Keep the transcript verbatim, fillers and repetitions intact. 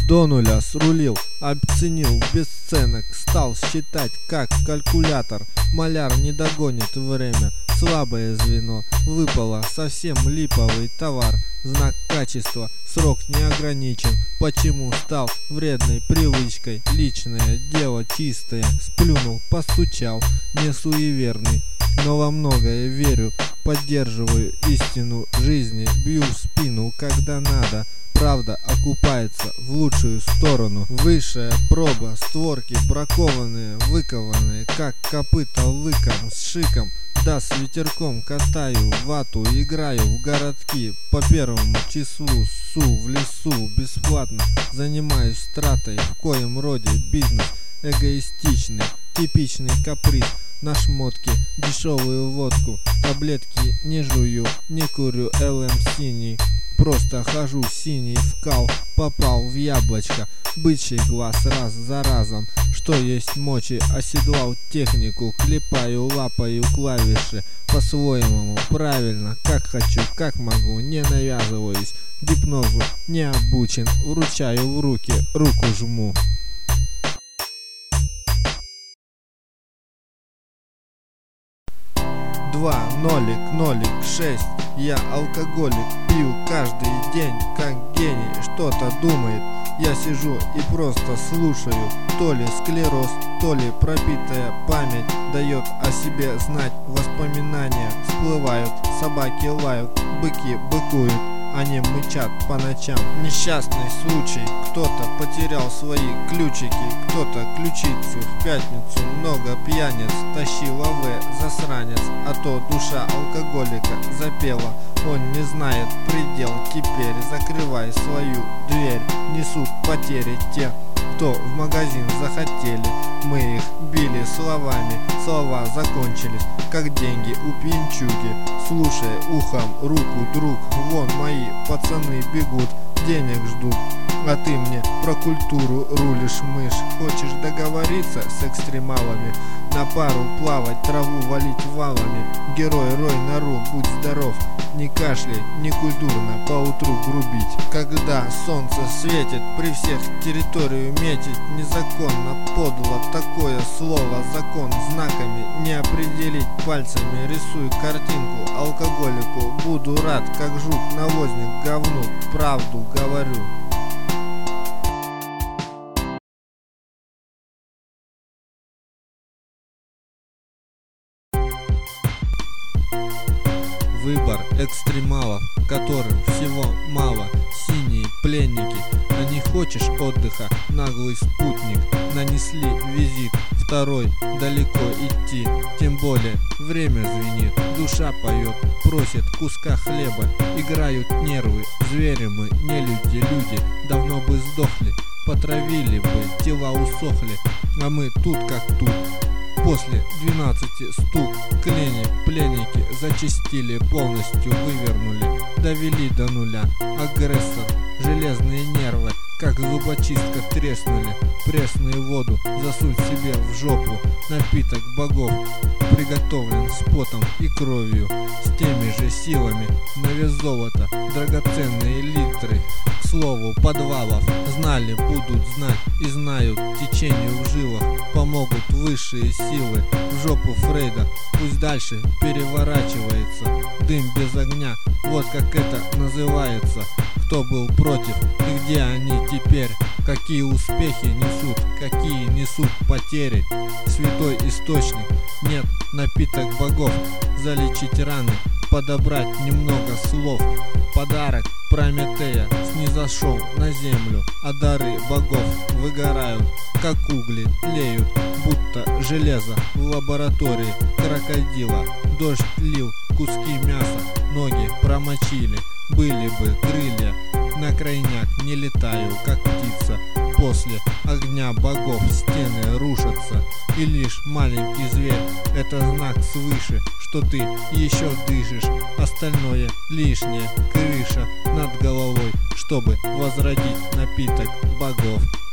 До нуля срулил, обценил бесценок, стал считать как калькулятор. Маляр не догонит время, слабое звено, выпало совсем липовый товар. Знак качества, срок не ограничен. Почему стал вредной привычкой? Личное дело чистое, сплюнул, постучал. Не суеверный, но во многое верю. Поддерживаю истину жизни, бью в спину, когда надо. Правда окупается в лучшую сторону. Высшая проба, створки бракованные, выкованные, как копыта лыком с шиком. Да, с ветерком катаю вату, играю в городки. По первому числу су в лесу бесплатно. Занимаюсь тратой, в коем роде бизнес эгоистичный, типичный каприз. На шмотки, дешевую водку, таблетки не жую, не курю эл эм синий. Просто хожу синий в кал, попал в яблочко, бычий глаз раз за разом. Что есть мочи, оседлал технику, клепаю, лапаю клавиши по-своему, правильно, как хочу, как могу, не навязываюсь, гипнозу не обучен, вручаю в руки, руку жму. Два, нолик, нолик, шесть. Я алкоголик, пью каждый день, как гений что-то думает. Я сижу и просто слушаю. То ли склероз, то ли пробитая память дает о себе знать. Воспоминания всплывают, собаки лают, быки быкуют. Они мычат по ночам. Несчастный случай. Кто-то потерял свои ключики, кто-то ключицу. В пятницу много пьяниц тащил АВ, засранец. А то душа алкоголика запела. Он не знает предел. Теперь закрывай свою дверь. Несут потери те, кто в магазин захотели. Мы их били словами, слова закончились, как деньги у пьянчуги. Слушай ухом руку, друг, вон мои пацаны бегут, денег ждут. А ты мне про культуру рулишь, мышь. Хочешь договориться с экстремалами? На пару плавать, траву валить валами. Герой рой нору, будь здоров. Не кашляй, не культурно поутру грубить. Когда солнце светит, при всех территорию метить. Незаконно, подло, такое слово закон. Знаками не определить пальцами. Рисуй картинку алкоголику. Буду рад, как жук навозник говну. Правду говорю. Выбор экстремалов, которым всего мало. Синие пленники, а не хочешь отдыха? Наглый спутник, нанесли визит. Второй, далеко идти, тем более время звенит. Душа поет, просит куска хлеба. Играют нервы, звери мы, не люди, люди. Давно бы сдохли, потравили бы, тела усохли. А мы тут как тут. После двенадцати стук, клени, пленники зачистили, полностью вывернули, довели до нуля. Агрессор, железные нервы, как зубочистка треснули. Пресную воду засунь себе в жопу. Напиток богов приготовлен с потом и кровью, с теми же силами. На вес золота драгоценные литры. К слову, подвалов знали, будут знать и знают. Течению в жилах помогут высшие силы. В жопу Фрейда пусть дальше переворачивается. Дым без огня, вот как это называется. Кто был против и где они теперь? Какие успехи несут, какие несут потери? Святой источник, нет, напиток богов. Залечить раны, подобрать немного слов. Подарок Прометея снизошел на землю, а дары богов выгорают, как угли тлеют, будто железо в лаборатории крокодила. Дождь лил, куски мяса, ноги промочили. Были бы крылья, на крайняк не летаю, как птица. После огня богов стены рушатся, и лишь маленький зверь — это знак свыше, что ты еще дышишь. Остальное лишнее, крыша над головой, чтобы возродить напиток богов.